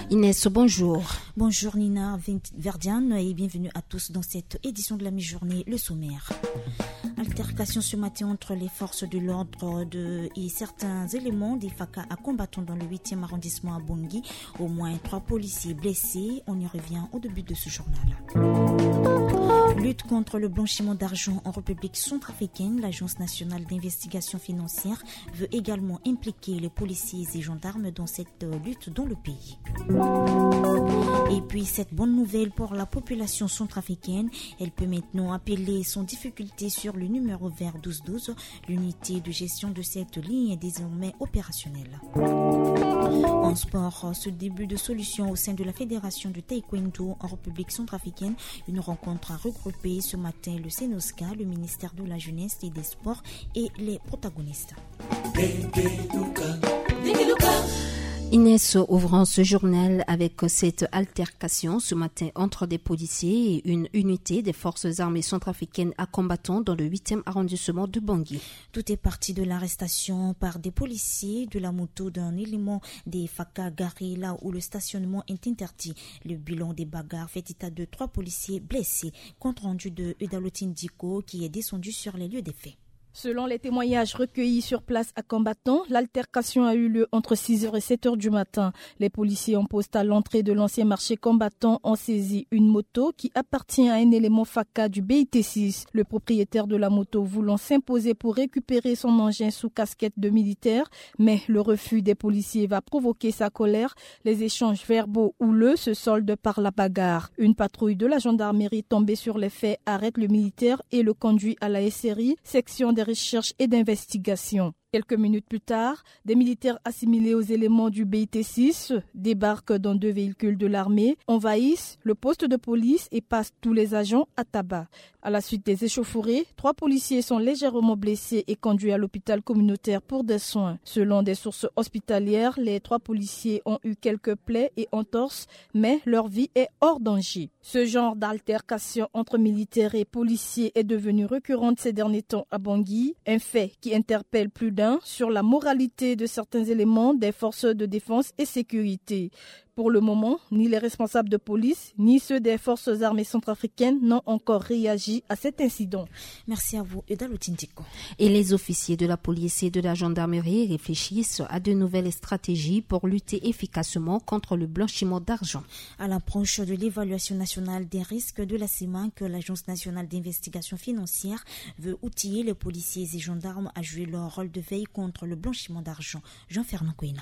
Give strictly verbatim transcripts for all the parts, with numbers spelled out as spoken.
Inès, bonjour. Bonjour Nina Verdiane et bienvenue à tous dans cette édition de la mi-journée, le sommaire. Altercation ce matin entre les forces de l'ordre de, et certains éléments des F A C A à combattants dans le huitième arrondissement à Bangui. Au moins trois policiers blessés. On y revient au début de ce journal. Lutte contre le blanchiment d'argent en République centrafricaine. L'Agence nationale d'investigation financière veut également impliquer les policiers et gendarmes dans cette lutte dans le pays. Et puis cette bonne nouvelle pour la population centrafricaine, elle peut maintenant appeler sans difficulté sur le numéro vert douze douze. L'unité de gestion de cette ligne est désormais opérationnelle. En sport, ce début de solution au sein de la Fédération de Taekwondo en République centrafricaine, une rencontre a regroupé ce matin le Sénosca, le ministère de la Jeunesse et des Sports et les protagonistes. Inès, ouvrant ce journal avec cette altercation ce matin entre des policiers et une unité des forces armées centrafricaines à combattants dans le huitième arrondissement de Bangui. Tout est parti de l'arrestation par des policiers de la moto d'un élément des F A C A garé là où le stationnement est interdit. Le bilan des bagarres fait état de trois policiers blessés. Compte rendu de Udalotine Diko qui est descendu sur les lieux des faits. Selon les témoignages recueillis sur place à Combattant, l'altercation a eu lieu entre six heures et sept heures du matin. Les policiers en poste à l'entrée de l'ancien marché Combattant ont saisi une moto qui appartient à un élément F A C A du B I T six. Le propriétaire de la moto voulant s'imposer pour récupérer son engin sous casquette de militaire, mais le refus des policiers va provoquer sa colère. Les échanges verbaux houleux se soldent par la bagarre. Une patrouille de la gendarmerie tombée sur les faits arrête le militaire et le conduit à la S R I, section des recherche et d'investigation. Quelques minutes plus tard, des militaires assimilés aux éléments du B I T six débarquent dans deux véhicules de l'armée, envahissent le poste de police et passent tous les agents à tabac. À la suite des échauffourées, trois policiers sont légèrement blessés et conduits à l'hôpital communautaire pour des soins. Selon des sources hospitalières, les trois policiers ont eu quelques plaies et entorses, mais leur vie est hors danger. Ce genre d'altercation entre militaires et policiers est devenu récurrente ces derniers temps à Bangui, un fait qui interpelle plus d'un sur la moralité de certains éléments des forces de défense et sécurité. Pour le moment, ni les responsables de police, ni ceux des forces armées centrafricaines n'ont encore réagi à cet incident. Merci à vous, Udalotine Diko. Et les officiers de la police et de la gendarmerie réfléchissent à de nouvelles stratégies pour lutter efficacement contre le blanchiment d'argent. À l'approche de l'évaluation nationale des risques de la CEMAC, l'Agence nationale d'investigation financière veut outiller les policiers et gendarmes à jouer leur rôle de veille contre le blanchiment d'argent. Jean-Fernand Kouina.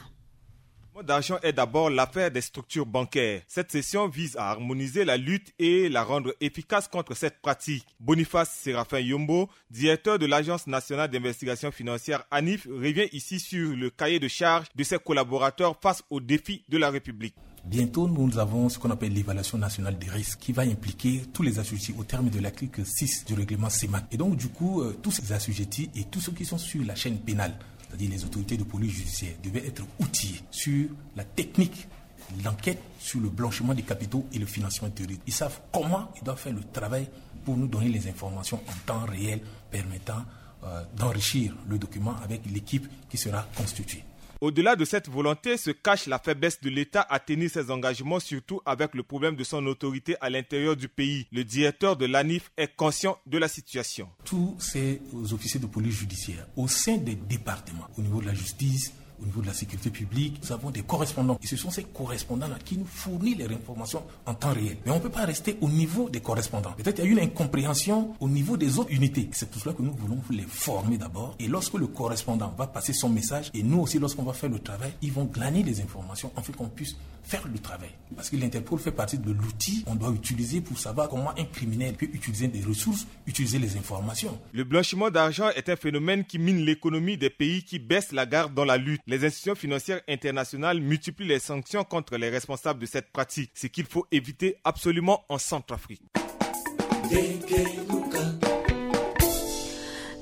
Le blanchiment d'argent est d'abord l'affaire des structures bancaires. Cette session vise à harmoniser la lutte et la rendre efficace contre cette pratique. Boniface Séraphin Yombo, directeur de l'Agence nationale d'investigation financière A N I F, revient ici sur le cahier de charge de ses collaborateurs face aux défis de la République. Bientôt, nous avons ce qu'on appelle l'évaluation nationale des risques qui va impliquer tous les assujettis au terme de l'article six du règlement CEMAC. Et donc, du coup, euh, tous ces assujettis et tous ceux qui sont sur la chaîne pénale, c'est-à-dire les autorités de police judiciaire, devaient être outillés sur la technique, l'enquête sur le blanchiment des capitaux et le financement terroriste. Ils savent comment ils doivent faire le travail pour nous donner les informations en temps réel permettant euh, d'enrichir le document avec l'équipe qui sera constituée. Au-delà de cette volonté se cache la faiblesse de l'État à tenir ses engagements, surtout avec le problème de son autorité à l'intérieur du pays. Le directeur de l'A N I F est conscient de la situation. Tous ces officiers de police judiciaire, au sein des départements, au niveau de la justice, au niveau de la sécurité publique, nous avons des correspondants. Et ce sont ces correspondants-là qui nous fournissent les informations en temps réel. Mais on ne peut pas rester au niveau des correspondants. Peut-être qu'il y a une incompréhension au niveau des autres unités. C'est pour cela que nous voulons les former d'abord. Et lorsque le correspondant va passer son message, et nous aussi, lorsqu'on va faire le travail, ils vont glaner les informations afin qu'on puisse faire le travail. Parce que l'Interpol fait partie de l'outil qu'on doit utiliser pour savoir comment un criminel peut utiliser des ressources, utiliser les informations. Le blanchiment d'argent est un phénomène qui mine l'économie des pays qui baissent la garde dans la lutte. Les institutions financières internationales multiplient les sanctions contre les responsables de cette pratique, ce qu'il faut éviter absolument en Centrafrique.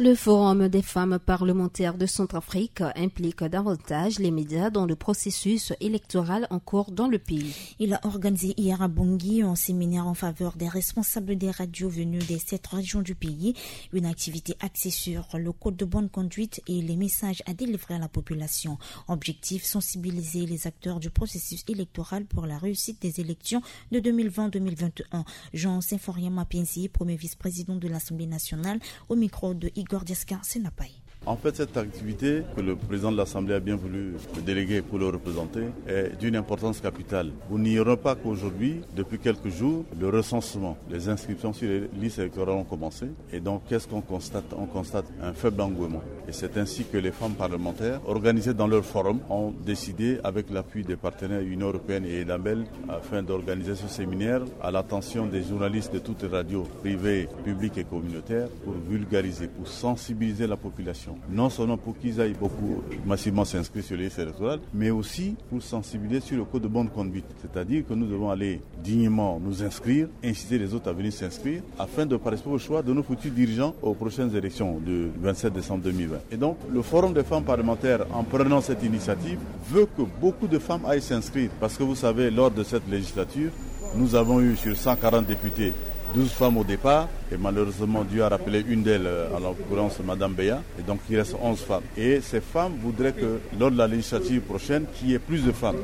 Le Forum des femmes parlementaires de Centrafrique implique davantage les médias dans le processus électoral en cours dans le pays. Il a organisé hier à Bangui un séminaire en faveur des responsables des radios venus des sept régions du pays, une activité axée sur le code de bonne conduite et les messages à délivrer à la population. Objectif, sensibiliser les acteurs du processus électoral pour la réussite des élections de deux mille vingt deux mille vingt et un. Jean Saint-Foriama Penzi, premier vice-président de l'Assemblée nationale, au micro de Igor Diaska Senapai. En fait, cette activité que le président de l'Assemblée a bien voulu le déléguer pour le représenter est d'une importance capitale. Vous n'ignorez pas qu'aujourd'hui, depuis quelques jours, le recensement, les inscriptions sur les listes électorales ont commencé. Et donc, qu'est-ce qu'on constate? On constate un faible engouement. Et c'est ainsi que les femmes parlementaires, organisées dans leur forum, ont décidé, avec l'appui des partenaires Union européenne et EDABEL, afin d'organiser ce séminaire à l'attention des journalistes de toutes les radios privées, publiques et communautaires, pour vulgariser, pour sensibiliser la population. Non seulement pour qu'ils aillent beaucoup massivement s'inscrire sur les listes électorales, mais aussi pour sensibiliser sur le code de bonne conduite. C'est-à-dire que nous devons aller dignement nous inscrire, inciter les autres à venir s'inscrire, afin de participer au choix de nos futurs dirigeants aux prochaines élections du vingt-sept décembre deux mille vingt. Et donc, le Forum des femmes parlementaires, en prenant cette initiative, veut que beaucoup de femmes aillent s'inscrire. Parce que vous savez, lors de cette législature, nous avons eu sur cent quarante députés, douze femmes au départ, et malheureusement Dieu a rappelé une d'elles, en l'occurrence Madame Beya, et donc il reste onze femmes. Et ces femmes voudraient que lors de la législature prochaine, qu'il y ait plus de femmes.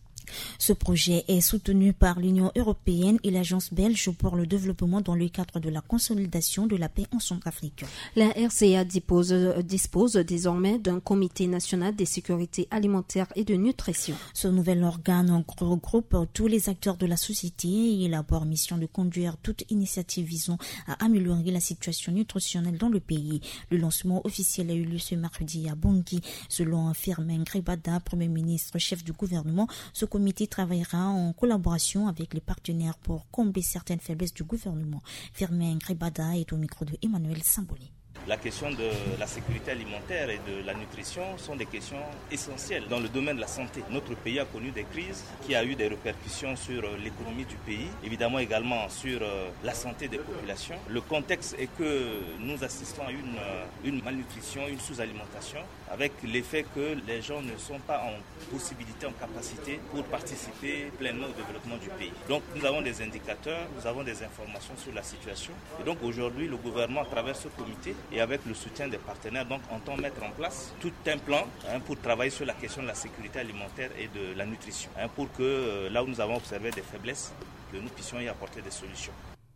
Ce projet est soutenu par l'Union européenne et l'Agence belge pour le développement dans le cadre de la consolidation de la paix en Centrafrique. La R C A dispose, dispose désormais d'un comité national de sécurité alimentaire et de nutrition. Ce nouvel organe regroupe tous les acteurs de la société et il a pour mission de conduire toute initiative visant à améliorer la situation nutritionnelle dans le pays. Le lancement officiel a eu lieu ce mardi à Bangui. Selon Firmin Gribada, Premier ministre, chef du gouvernement, ce comité travaillera en collaboration avec les partenaires pour combler certaines faiblesses du gouvernement. Firmin Gribada est au micro de Emmanuel Samboli. La question de la sécurité alimentaire et de la nutrition sont des questions essentielles dans le domaine de la santé. Notre pays a connu des crises qui ont eu des répercussions sur l'économie du pays, évidemment également sur la santé des populations. Le contexte est que nous assistons à une, une malnutrition, une sous-alimentation, avec l'effet que les gens ne sont pas en possibilité, en capacité pour participer pleinement au développement du pays. Donc nous avons des indicateurs, nous avons des informations sur la situation. Et donc aujourd'hui, le gouvernement, à travers ce comité, et avec le soutien des partenaires, donc entend mettre en place tout un plan hein, pour travailler sur la question de la sécurité alimentaire et de la nutrition, hein, pour que euh, là où nous avons observé des faiblesses, que nous puissions y apporter des solutions.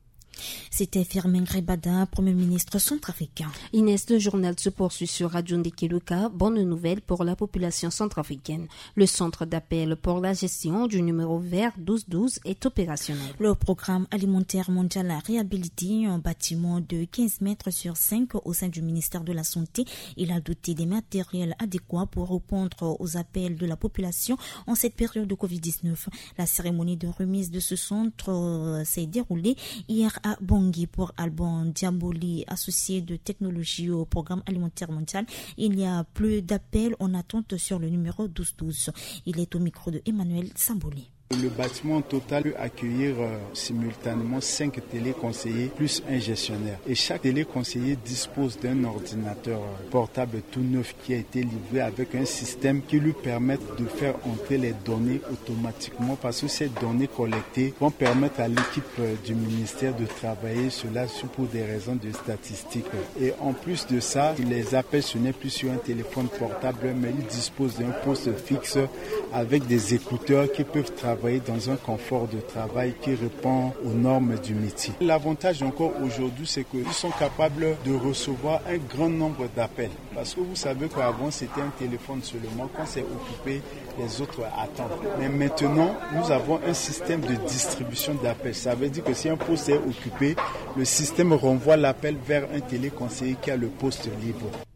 C'était Firmin Gribada, Premier ministre centrafricain. Inès, le journal se poursuit sur Radio Ndekeluka. Bonne nouvelle pour la population centrafricaine. Le centre d'appel pour la gestion du numéro vert douze douze est opérationnel. Le programme alimentaire mondial a réhabilité un bâtiment de quinze mètres sur cinq au sein du ministère de la Santé. Il a doté des matériels adéquats pour répondre aux appels de la population en cette période de covid dix-neuf. La cérémonie de remise de ce centre euh, s'est déroulée hier à Bangui pour Alban Diamboli, associé de technologie au programme alimentaire mondial. Il y a plus d'appels en attente sur le numéro douze douze. Il est au micro de Emmanuel Samboli. Le bâtiment total peut accueillir euh, simultanément cinq téléconseillers plus un gestionnaire. Et chaque téléconseiller dispose d'un ordinateur euh, portable tout neuf qui a été livré avec un système qui lui permet de faire entrer les données automatiquement parce que ces données collectées vont permettre à l'équipe euh, du ministère de travailler cela pour des raisons de statistiques. Et en plus de ça, les appels ce n'est plus sur un téléphone portable mais ils disposent d'un poste fixe avec des écouteurs qui peuvent travailler dans un confort de travail qui répond aux normes du métier. L'avantage encore aujourd'hui, c'est qu'ils sont capables de recevoir un grand nombre d'appels. Parce que vous savez qu'avant, c'était un téléphone seulement. Quand c'est occupé, les autres attendent. Mais maintenant, nous avons un système de distribution d'appels. Ça veut dire que si un poste est occupé, le système renvoie l'appel vers un téléconseiller qui a le poste libre.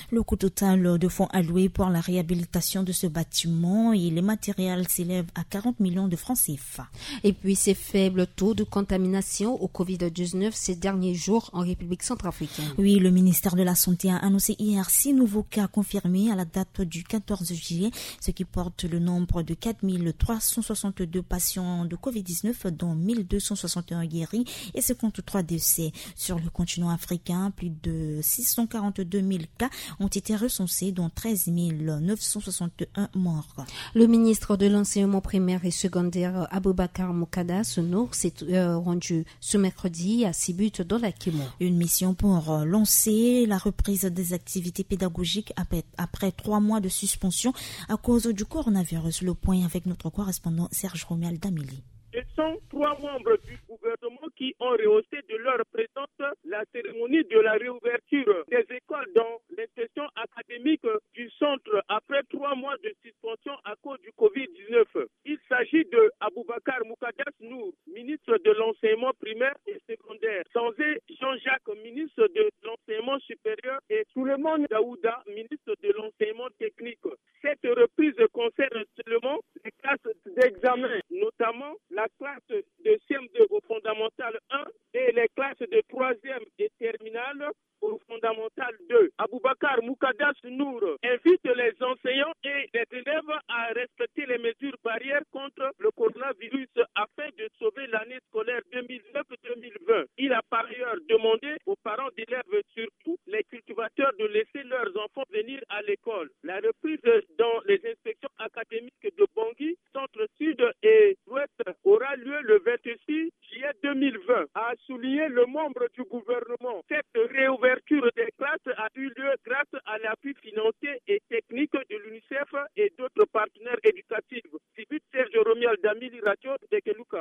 Le coût total de fonds alloués pour la réhabilitation de ce bâtiment et les matériels s'élève à quarante millions de francs C F A. Et puis ces faibles taux de contamination au covid dix-neuf ces derniers jours en République centrafricaine. Oui, le ministère de la Santé a annoncé hier six nouveaux cas confirmés à la date du quatorze juillet, ce qui porte le nombre de quatre mille trois cent soixante-deux patients de covid dix-neuf, dont mille deux cent soixante et un guéris et cinquante-trois décès. Sur le continent africain, plus de six cent quarante-deux mille cas ont été recensés, dont treize mille neuf cent soixante-un morts. Le ministre de l'enseignement primaire et secondaire Aboubakar Moukada Nour s'est euh, rendu ce mercredi à Sibut dans la Kimo. Une mission pour euh, lancer la reprise des activités pédagogiques après, après trois mois de suspension à cause du coronavirus. Le point avec notre correspondant Serge Romuald Damili. Ce sont trois membres du gouvernement qui ont rehaussé de leur présence la cérémonie de la réouverture des écoles dans l'institution académique du centre après trois mois de suspension à cause du covid dix-neuf. Il s'agit de Aboubakar Moukada Nour, ministre de l'enseignement primaire et secondaire, Sanzé Jean-Jacques, ministre de l'enseignement supérieur, et Souleymane Daouda, ministre de l'enseignement technique. Cette reprise concerne seulement les classes d'examen, notamment la classe de C M deux au fondamental un et les classes de troisième et terminale au fondamental deux. Aboubakar Moukada Nour invite les enseignants et les élèves à respecter les mesures barrières contre le coronavirus afin de sauver l'année scolaire deux mille neuf deux mille vingt. Il a par ailleurs demandé aux parents d'élèves, surtout les cultivateurs, de laisser leurs enfants venir à l'école. La reprise dans les inspections académiques de Bangui, centre-sud et ouest aura lieu le vingt-six juillet deux mille vingt, a souligné le membre du gouvernement. Cette réouverture des classes a eu lieu grâce à l'appui financier et technique de l'UNICEF et d'autres partenaires éducatifs. Sibut Serge Romuald Damili, Radio de Keluka.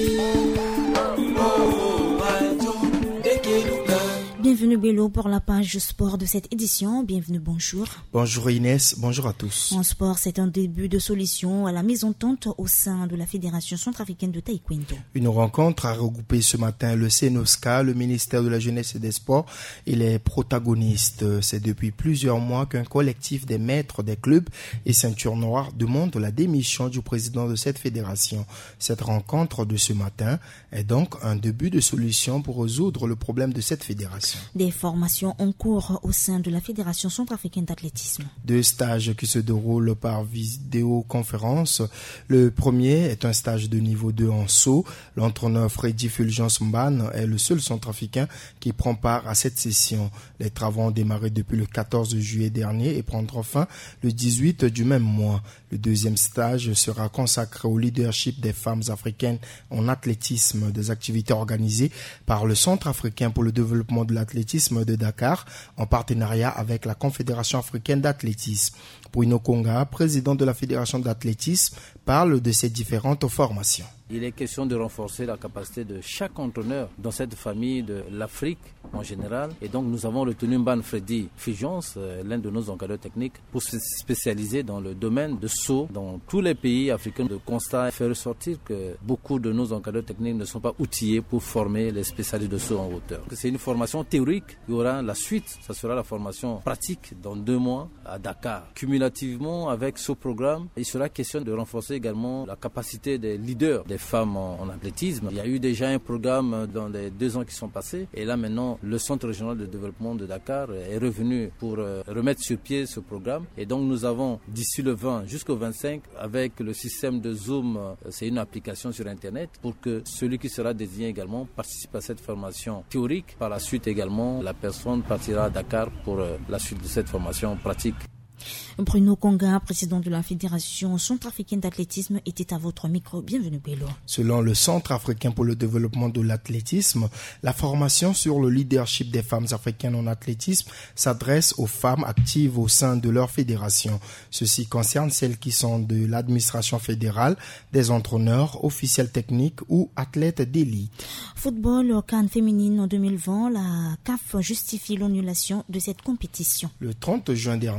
Bienvenue Bello pour la page sport de cette édition. Bienvenue, bonjour. Bonjour Inès, bonjour à tous. En sport, c'est un début de solution à la mésentente au sein de la Fédération centrafricaine de taekwondo. Une rencontre a regroupé ce matin le CENOSCA, le ministère de la Jeunesse et des Sports et les protagonistes. C'est depuis plusieurs mois qu'un collectif des maîtres des clubs et ceintures noires demande la démission du président de cette fédération. Cette rencontre de ce matin est donc un début de solution pour résoudre le problème de cette fédération. Des formations en cours au sein de la Fédération centrafricaine d'athlétisme. Deux stages qui se déroulent par vidéoconférence. Le premier est un stage de niveau deux en saut. L'entraîneur Freddy Fulgence Mban est le seul centrafricain qui prend part à cette session. Les travaux ont démarré depuis le quatorze juillet dernier et prendront fin le dix-huit du même mois. Le deuxième stage sera consacré au leadership des femmes africaines en athlétisme, des activités organisées par le Centre africain pour le développement de l'athlétisme de Dakar en partenariat avec la Confédération africaine d'athlétisme. Bruno Konga, président de la Fédération d'athlétisme, parle de ces différentes formations. Il est question de renforcer la capacité de chaque entraîneur dans cette famille de l'Afrique en général. Et donc nous avons retenu Mban Freddy Fulgence, l'un de nos encadreurs techniques, pour se spécialiser dans le domaine de saut dans tous les pays africains. Le constat fait ressortir que beaucoup de nos encadreurs techniques ne sont pas outillés pour former les spécialistes de saut en hauteur. C'est une formation théorique. Il y aura la suite, ça sera la formation pratique dans deux mois à Dakar. Cumulativement avec ce programme, il sera question de renforcer également la capacité des leaders, des femmes en, en athlétisme. Il y a eu déjà un programme dans les deux ans qui sont passés et là maintenant le Centre régional de développement de Dakar est revenu pour euh, remettre sur pied ce programme et donc nous avons d'ici le vingt jusqu'au vingt-cinq avec le système de Zoom, euh, c'est une application sur internet pour que celui qui sera désigné également participe à cette formation théorique. Par la suite également la personne partira à Dakar pour euh, la suite de cette formation pratique. Bruno Konga, président de la Fédération centrafricaine d'athlétisme, était à votre micro. Bienvenue, Bello. Selon le Centre africain pour le développement de l'athlétisme, la formation sur le leadership des femmes africaines en athlétisme s'adresse aux femmes actives au sein de leur fédération. Ceci concerne celles qui sont de l'administration fédérale, des entraîneurs, officiels techniques ou athlètes d'élite. Football CAN féminine en deux mille vingt, la C A F justifie l'annulation de cette compétition. Le trente juin dernier, la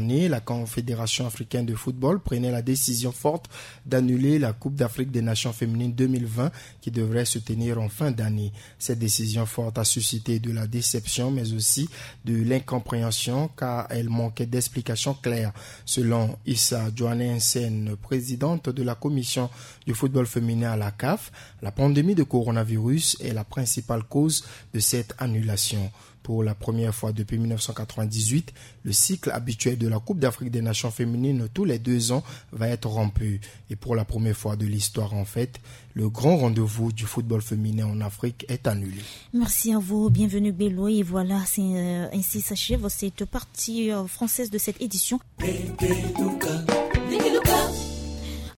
Confédération africaine de football prenait la décision forte d'annuler la Coupe d'Afrique des Nations féminines deux mille vingt qui devrait se tenir en fin d'année. Cette décision forte a suscité de la déception mais aussi de l'incompréhension car elle manquait d'explications claires. Selon Issa Johannessen, présidente de la commission du football féminin à la C A F, la pandémie de coronavirus est la principale cause de cette annulation. Pour la première fois depuis mille neuf cent quatre-vingt-dix-huit, le cycle habituel de la Coupe d'Afrique des Nations féminines tous les deux ans va être rompu. Et pour la première fois de l'histoire, en fait, le grand rendez-vous du football féminin en Afrique est annulé. Merci à vous, bienvenue Bello. Et voilà, c'est, euh, ainsi s'achève cette partie euh, française de cette édition.